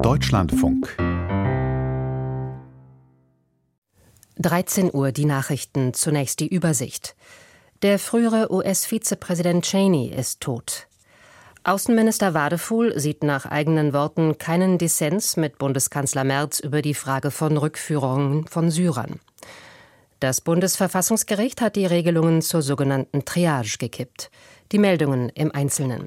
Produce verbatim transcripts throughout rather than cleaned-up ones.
Deutschlandfunk. dreizehn Uhr die Nachrichten, zunächst die Übersicht. Der frühere U S-Vizepräsident Cheney ist tot. Außenminister Wadefuhl sieht nach eigenen Worten keinen Dissens mit Bundeskanzler Merz über die Frage von Rückführungen von Syrern. Das Bundesverfassungsgericht hat die Regelungen zur sogenannten Triage gekippt. Die Meldungen im Einzelnen.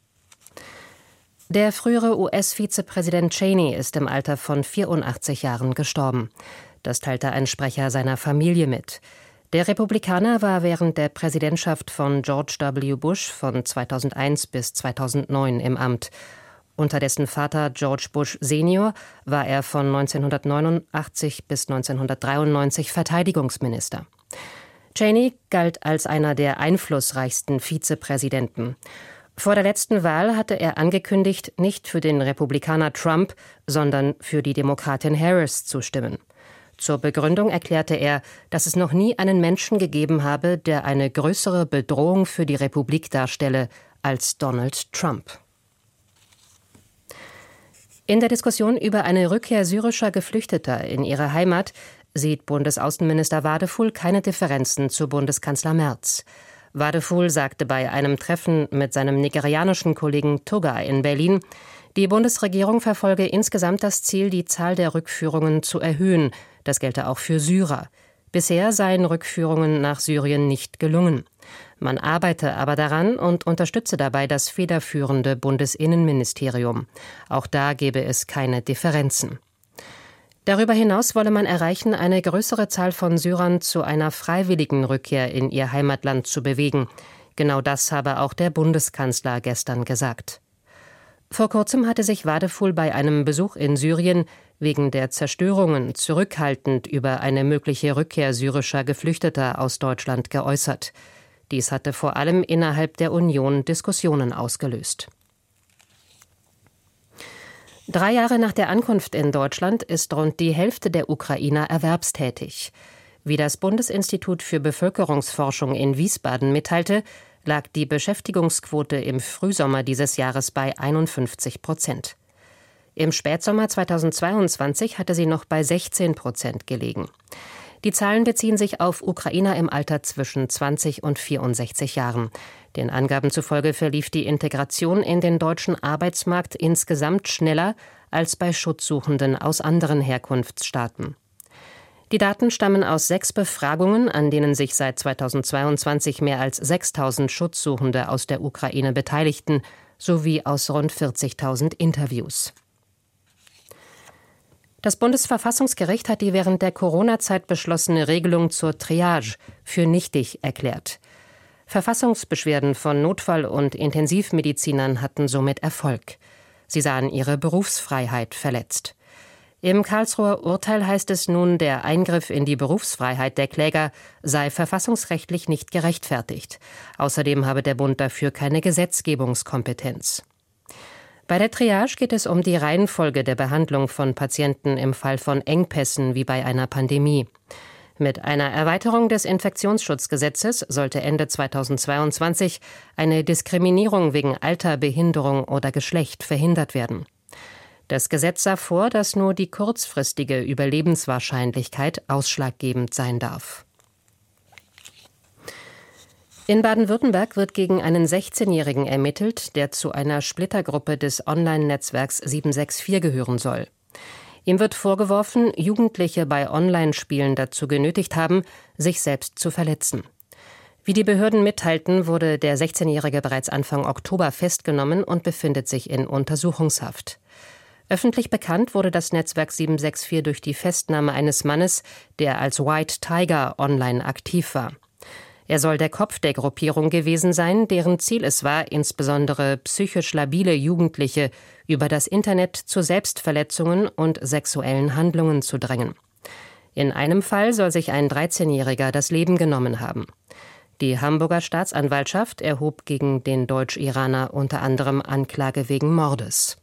Der frühere U S-Vizepräsident Cheney ist im Alter von vierundachtzig Jahren gestorben. Das teilte ein Sprecher seiner Familie mit. Der Republikaner war während der Präsidentschaft von George W. Bush von zweitausendeins bis zweitausendneun im Amt. Unter dessen Vater George Bush Senior war er von neunzehnhundertneunundachtzig bis neunzehnhundertdreiundneunzig Verteidigungsminister. Cheney galt als einer der einflussreichsten Vizepräsidenten. Vor der letzten Wahl hatte er angekündigt, nicht für den Republikaner Trump, sondern für die Demokratin Harris zu stimmen. Zur Begründung erklärte er, dass es noch nie einen Menschen gegeben habe, der eine größere Bedrohung für die Republik darstelle als Donald Trump. In der Diskussion über eine Rückkehr syrischer Geflüchteter in ihre Heimat sieht Bundesaußenminister Wadefuhl keine Differenzen zu Bundeskanzler Merz. Wadefuhl sagte bei einem Treffen mit seinem nigerianischen Kollegen Tugga in Berlin, die Bundesregierung verfolge insgesamt das Ziel, die Zahl der Rückführungen zu erhöhen. Das gelte auch für Syrer. Bisher seien Rückführungen nach Syrien nicht gelungen. Man arbeite aber daran und unterstütze dabei das federführende Bundesinnenministerium. Auch da gebe es keine Differenzen. Darüber hinaus wolle man erreichen, eine größere Zahl von Syrern zu einer freiwilligen Rückkehr in ihr Heimatland zu bewegen. Genau das habe auch der Bundeskanzler gestern gesagt. Vor kurzem hatte sich Wadefuhl bei einem Besuch in Syrien wegen der Zerstörungen zurückhaltend über eine mögliche Rückkehr syrischer Geflüchteter aus Deutschland geäußert. Dies hatte vor allem innerhalb der Union Diskussionen ausgelöst. Drei Jahre nach der Ankunft in Deutschland ist rund die Hälfte der Ukrainer erwerbstätig. Wie das Bundesinstitut für Bevölkerungsforschung in Wiesbaden mitteilte, lag die Beschäftigungsquote im Frühsommer dieses Jahres bei einundfünfzig Prozent. Im Spätsommer zweitausendzweiundzwanzig hatte sie noch bei sechzehn Prozent gelegen. Die Zahlen beziehen sich auf Ukrainer im Alter zwischen zwanzig und vierundsechzig Jahren. Den Angaben zufolge verlief die Integration in den deutschen Arbeitsmarkt insgesamt schneller als bei Schutzsuchenden aus anderen Herkunftsstaaten. Die Daten stammen aus sechs Befragungen, an denen sich seit zweitausendzweiundzwanzig mehr als sechstausend Schutzsuchende aus der Ukraine beteiligten, sowie aus rund vierzigtausend Interviews. Das Bundesverfassungsgericht hat die während der Corona-Zeit beschlossene Regelung zur Triage für nichtig erklärt. Verfassungsbeschwerden von Notfall- und Intensivmedizinern hatten somit Erfolg. Sie sahen ihre Berufsfreiheit verletzt. Im Karlsruher Urteil heißt es nun, der Eingriff in die Berufsfreiheit der Kläger sei verfassungsrechtlich nicht gerechtfertigt. Außerdem habe der Bund dafür keine Gesetzgebungskompetenz. Bei der Triage geht es um die Reihenfolge der Behandlung von Patienten im Fall von Engpässen wie bei einer Pandemie. Mit einer Erweiterung des Infektionsschutzgesetzes sollte Ende zweitausendzweiundzwanzig eine Diskriminierung wegen Alter, Behinderung oder Geschlecht verhindert werden. Das Gesetz sah vor, dass nur die kurzfristige Überlebenswahrscheinlichkeit ausschlaggebend sein darf. In Baden-Württemberg wird gegen einen sechzehnjährigen ermittelt, der zu einer Splittergruppe des Online-Netzwerks sieben sechs vier gehören soll. Ihm wird vorgeworfen, Jugendliche bei Online-Spielen dazu genötigt haben, sich selbst zu verletzen. Wie die Behörden mitteilten, wurde der sechzehnjährige bereits Anfang Oktober festgenommen und befindet sich in Untersuchungshaft. Öffentlich bekannt wurde das Netzwerk sieben sechs vier durch die Festnahme eines Mannes, der als White Tiger online aktiv war. Er soll der Kopf der Gruppierung gewesen sein, deren Ziel es war, insbesondere psychisch labile Jugendliche über das Internet zu Selbstverletzungen und sexuellen Handlungen zu drängen. In einem Fall soll sich ein dreizehnjähriger das Leben genommen haben. Die Hamburger Staatsanwaltschaft erhob gegen den Deutsch-Iraner unter anderem Anklage wegen Mordes.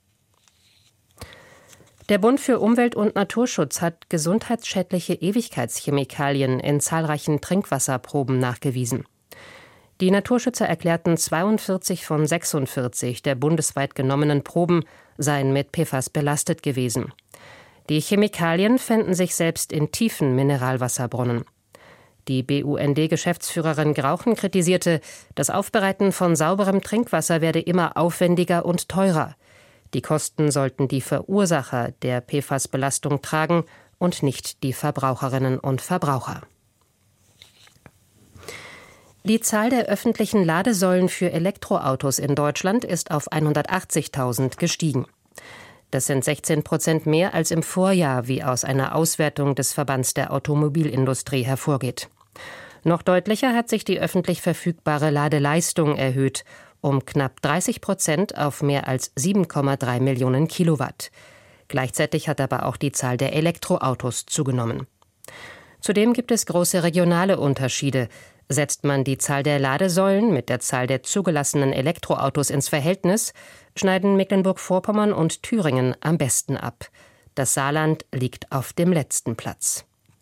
Der Bund für Umwelt und Naturschutz hat gesundheitsschädliche Ewigkeitschemikalien in zahlreichen Trinkwasserproben nachgewiesen. Die Naturschützer erklärten, zweiundvierzig von sechsundvierzig der bundesweit genommenen Proben seien mit P F A S belastet gewesen. Die Chemikalien fänden sich selbst in tiefen Mineralwasserbrunnen. Die B U N D-Geschäftsführerin Grauchen kritisierte, das Aufbereiten von sauberem Trinkwasser werde immer aufwendiger und teurer. Die Kosten sollten die Verursacher der P F A S-Belastung tragen und nicht die Verbraucherinnen und Verbraucher. Die Zahl der öffentlichen Ladesäulen für Elektroautos in Deutschland ist auf hundertachtzigtausend gestiegen. Das sind sechzehn Prozent mehr als im Vorjahr, wie aus einer Auswertung des Verbands der Automobilindustrie hervorgeht. Noch deutlicher hat sich die öffentlich verfügbare Ladeleistung erhöht, um knapp dreißig Prozent auf mehr als sieben Komma drei Millionen Kilowatt. Gleichzeitig hat aber auch die Zahl der Elektroautos zugenommen. Zudem gibt es große regionale Unterschiede. Setzt man die Zahl der Ladesäulen mit der Zahl der zugelassenen Elektroautos ins Verhältnis, schneiden Mecklenburg-Vorpommern und Thüringen am besten ab. Das Saarland liegt auf dem letzten Platz.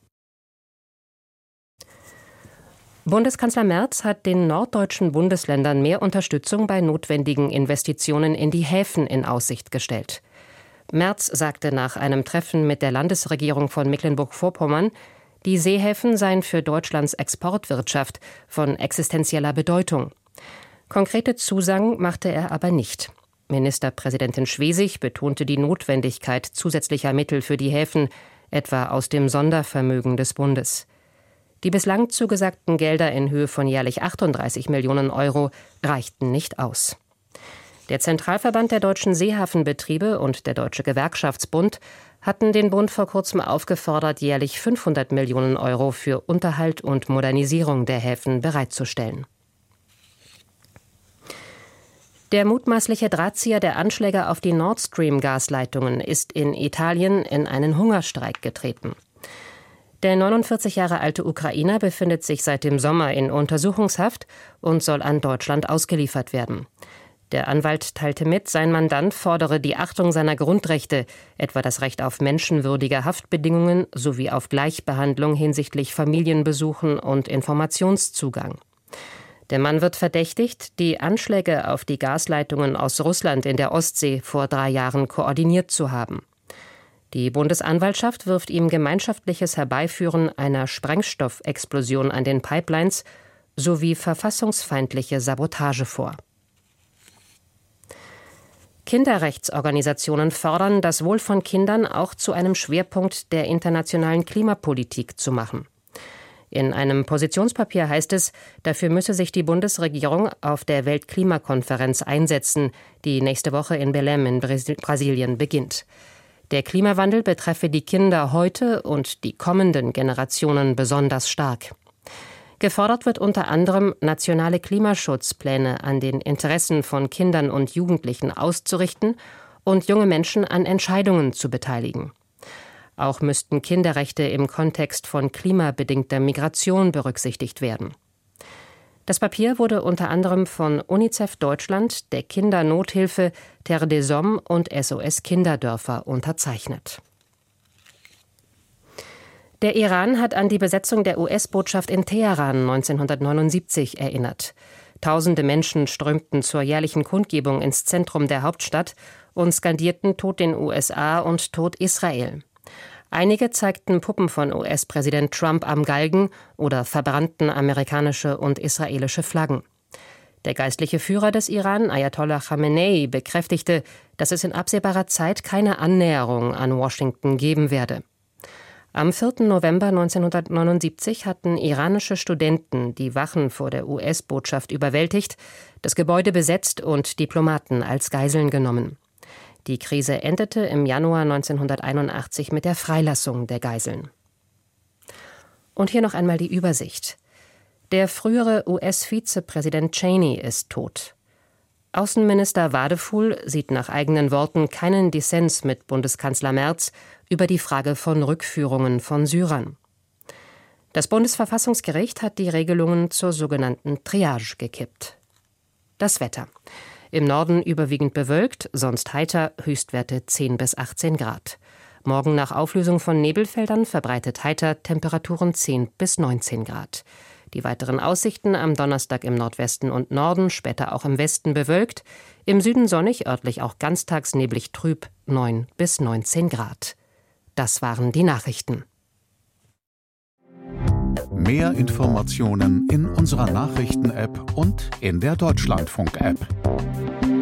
Bundeskanzler Merz hat den norddeutschen Bundesländern mehr Unterstützung bei notwendigen Investitionen in die Häfen in Aussicht gestellt. Merz sagte nach einem Treffen mit der Landesregierung von Mecklenburg-Vorpommern, die Seehäfen seien für Deutschlands Exportwirtschaft von existenzieller Bedeutung. Konkrete Zusagen machte er aber nicht. Ministerpräsidentin Schwesig betonte die Notwendigkeit zusätzlicher Mittel für die Häfen, etwa aus dem Sondervermögen des Bundes. Die bislang zugesagten Gelder in Höhe von jährlich achtunddreißig Millionen Euro reichten nicht aus. Der Zentralverband der deutschen Seehafenbetriebe und der Deutsche Gewerkschaftsbund hatten den Bund vor kurzem aufgefordert, jährlich fünfhundert Millionen Euro für Unterhalt und Modernisierung der Häfen bereitzustellen. Der mutmaßliche Drahtzieher der Anschläge auf die Nord Stream-Gasleitungen ist in Italien in einen Hungerstreik getreten. Der neunundvierzig Jahre alte Ukrainer befindet sich seit dem Sommer in Untersuchungshaft und soll an Deutschland ausgeliefert werden. Der Anwalt teilte mit, sein Mandant fordere die Achtung seiner Grundrechte, etwa das Recht auf menschenwürdige Haftbedingungen sowie auf Gleichbehandlung hinsichtlich Familienbesuchen und Informationszugang. Der Mann wird verdächtigt, die Anschläge auf die Gasleitungen aus Russland in der Ostsee vor drei Jahren koordiniert zu haben. Die Bundesanwaltschaft wirft ihm gemeinschaftliches Herbeiführen einer Sprengstoffexplosion an den Pipelines sowie verfassungsfeindliche Sabotage vor. Kinderrechtsorganisationen fordern, das Wohl von Kindern auch zu einem Schwerpunkt der internationalen Klimapolitik zu machen. In einem Positionspapier heißt es, dafür müsse sich die Bundesregierung auf der Weltklimakonferenz einsetzen, die nächste Woche in Belém in Brasilien beginnt. Der Klimawandel betreffe die Kinder heute und die kommenden Generationen besonders stark. Gefordert wird unter anderem, nationale Klimaschutzpläne an den Interessen von Kindern und Jugendlichen auszurichten und junge Menschen an Entscheidungen zu beteiligen. Auch müssten Kinderrechte im Kontext von klimabedingter Migration berücksichtigt werden. Das Papier wurde unter anderem von UNICEF Deutschland, der Kindernothilfe, Terre des Hommes und S O S Kinderdörfer unterzeichnet. Der Iran hat an die Besetzung der U S-Botschaft in Teheran neunzehnhundertneunundsiebzig erinnert. Tausende Menschen strömten zur jährlichen Kundgebung ins Zentrum der Hauptstadt und skandierten Tod den U S A und Tod Israel. Einige zeigten Puppen von U S-Präsident Trump am Galgen oder verbrannten amerikanische und israelische Flaggen. Der geistliche Führer des Iran, Ayatollah Khamenei, bekräftigte, dass es in absehbarer Zeit keine Annäherung an Washington geben werde. Am vierten November neunzehnhundertneunundsiebzig hatten iranische Studenten die Wachen vor der U S-Botschaft überwältigt, das Gebäude besetzt und Diplomaten als Geiseln genommen. Die Krise endete im Januar neunzehnhunderteinundachtzig mit der Freilassung der Geiseln. Und hier noch einmal die Übersicht. Der frühere U S-Vizepräsident Cheney ist tot. Außenminister Wadefuhl sieht nach eigenen Worten keinen Dissens mit Bundeskanzler Merz über die Frage von Rückführungen von Syrern. Das Bundesverfassungsgericht hat die Regelungen zur sogenannten Triage gekippt. Das Wetter. Im Norden überwiegend bewölkt, sonst heiter, Höchstwerte zehn bis achtzehn Grad. Morgen nach Auflösung von Nebelfeldern verbreitet heiter, Temperaturen zehn bis neunzehn Grad. Die weiteren Aussichten am Donnerstag im Nordwesten und Norden, später auch im Westen bewölkt, im Süden sonnig, örtlich auch ganztags neblig trüb, neun bis neunzehn Grad. Das waren die Nachrichten. Mehr Informationen in unserer Nachrichten-App und in der Deutschlandfunk-App.